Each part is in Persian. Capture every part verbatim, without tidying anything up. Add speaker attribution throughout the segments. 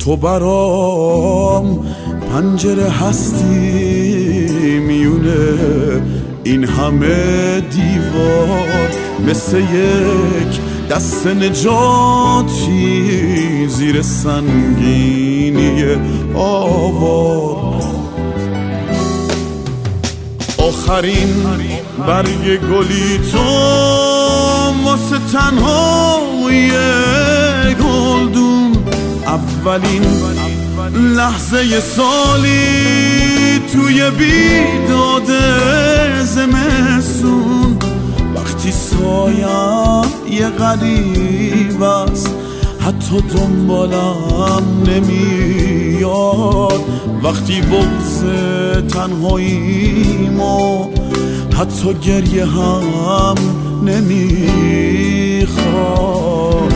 Speaker 1: تو برام پنجره هستی میونه این همه دیوار، مثل یک دست نجاتی زیر سنگینی آوار. آخرین برگ گلی تو واسه تنهای گلدون، اولین لحظه سالی توی بیداد زمستون، وقتی سایم یه غریب است حتی دنبالم نمیاد، وقتی بغض تنهاییمو حتی گریه هم نمیخواد.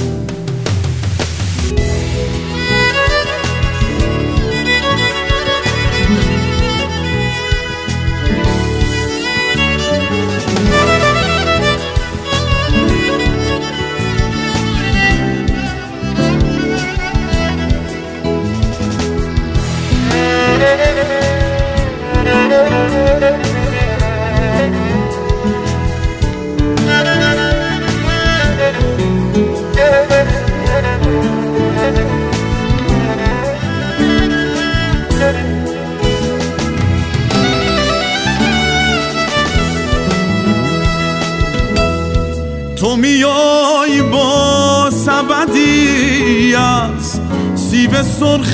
Speaker 1: تو میای با سبدی از سیب سرخ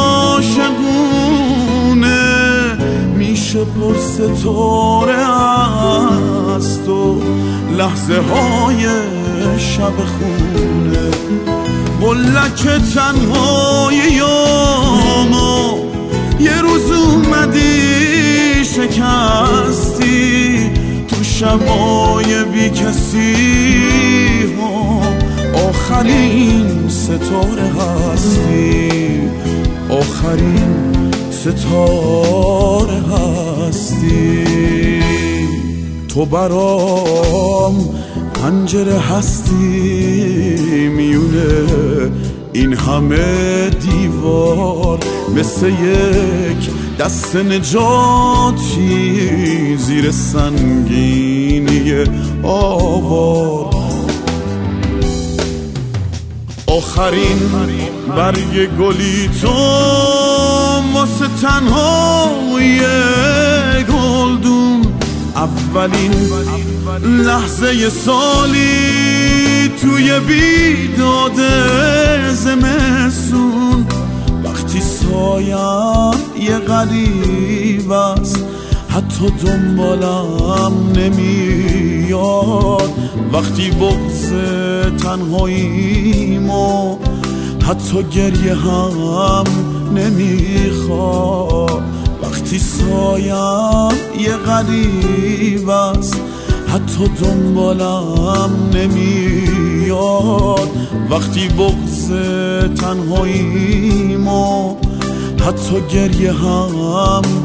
Speaker 1: عاشقونه، میشه پر ستاره از تو لحظه های شب خونه، بلک تنهاییامو یه روز اومدی شکستی، تو شبای بی کسی هم آخرین ستاره هستی، آخرین ستاره هستی. تو برام پنجره هستی میونه این همه دیوار، مثل یک دست نجاتی زیر سنگینی آوار. آخرین برگ گلی تو واسه تنهای گلدون، اولین لحظه سالی توی بیداد زمستون، وقتی سایم یه غریب است حتی دنبالم نمیاد، وقتی بغض تنهاییمو حتی گریه هم نمیخواد، وقتی سایم یه غریب است حتی دنبالم نمیاد، وقتی بغض تنهاییمو حتی گریه هم